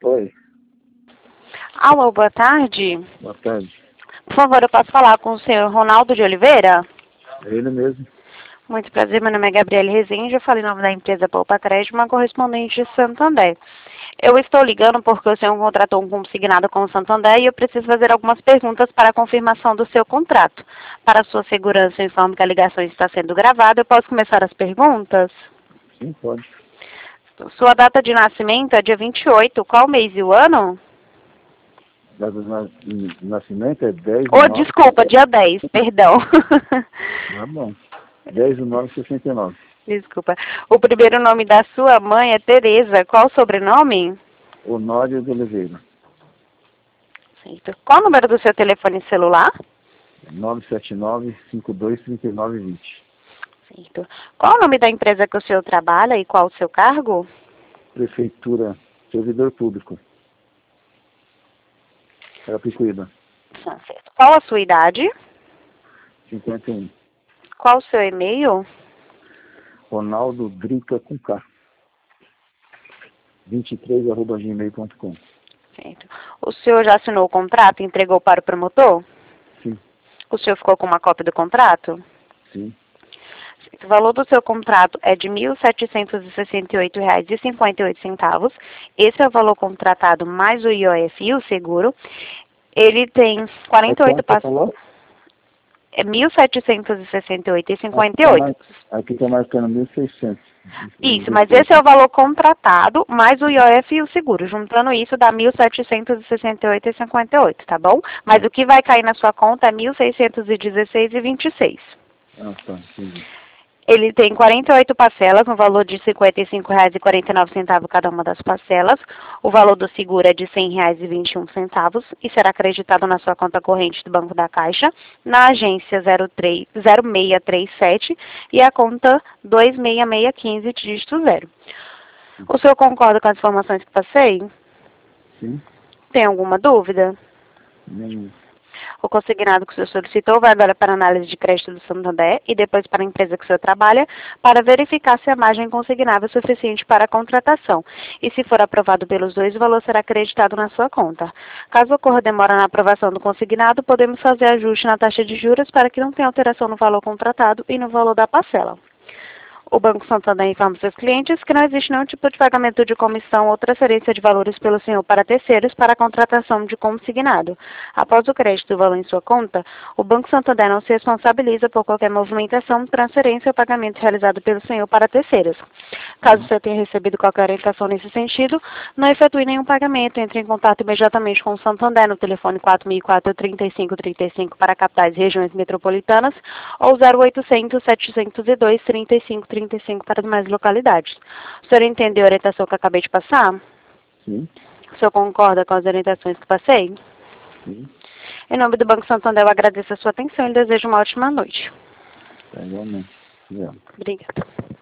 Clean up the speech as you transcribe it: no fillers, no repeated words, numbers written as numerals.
Oi, Alô, boa tarde. boa tarde. Por favor, eu posso falar com o senhor Ronaldo de Oliveira? É ele mesmo. Muito prazer, meu nome é Gabriele Rezende, eu falei em nome da empresa Poupa Crédito, uma correspondente de Santander. Eu estou ligando porque o senhor contratou um consignado com o Santander e eu preciso fazer algumas perguntas para a confirmação do seu contrato. Para sua segurança, eu informo que a ligação está sendo gravada. Eu posso começar as perguntas? Sim, pode. Sua data de nascimento é dia 28, qual mês e o ano? Data de nascimento é 10 de Oh, 9. desculpa, dia 10, perdão. Tá bom. 10 de 9 de 69. Desculpa. O primeiro nome da sua mãe é Tereza. Qual o sobrenome? Honório de Oliveira. Certo. Qual o número do seu telefone celular? 979-5239-20. Certo. Qual o nome da empresa que o senhor trabalha e qual o seu cargo? Prefeitura, servidor público. Carapicuíba, Certo. Qual a sua idade? 51. Qual o seu e-mail? Ronaldo Drica com K. 23@gmail.com. Certo. O senhor já assinou o contrato e entregou para o promotor? Sim, O senhor ficou com uma cópia do contrato? sim. O valor do seu contrato é de R$ 1.768,58. Esse é o valor contratado mais o IOF e o seguro. Ele tem É 48 quanto você falou? É 1.768,58. Aqui tá marcando 1.600. Isso, mas esse é o valor contratado, mais o IOF e o seguro. Juntando isso dá 1.768,58, tá bom? Mas o que vai cair na sua conta é 1.616,26. Ah, tá, entendi. Ele tem 48 parcelas, no valor de R$ 55,49 cada uma das parcelas. O valor do seguro é de R$ 100,21 e será acreditado na sua conta corrente do Banco da Caixa, na agência 0637 e a conta 26615, dígito 0. O senhor concorda com as informações que passei? Sim? Tem alguma dúvida? Nenhum. O consignado que o senhor solicitou vai agora para a análise de crédito do Santander e depois para a empresa que o senhor trabalha para verificar se a margem consignável é suficiente para a contratação. E se for aprovado pelos dois, o valor será acreditado na sua conta. Caso ocorra demora na aprovação do consignado, podemos fazer ajuste na taxa de juros para que não tenha alteração no valor contratado e no valor da parcela. O Banco Santander informa seus clientes que não existe nenhum tipo de pagamento de comissão ou transferência de valores pelo senhor para terceiros para a contratação de consignado. Após o crédito do valor em sua conta, o Banco Santander não se responsabiliza por qualquer movimentação, transferência ou pagamento realizado pelo senhor para terceiros. Caso você tenha recebido qualquer orientação nesse sentido, não efetue nenhum pagamento. Entre em contato imediatamente com o Santander no telefone 4004-3535 para capitais e regiões metropolitanas ou 0800-702-3535 para demais localidades. O senhor entendeu a orientação que eu acabei de passar? Sim? O senhor concorda com as orientações que passei? Sim? Em nome do Banco Santander, eu agradeço a sua atenção e desejo uma ótima noite. Tá igualmente. Legal. Obrigada.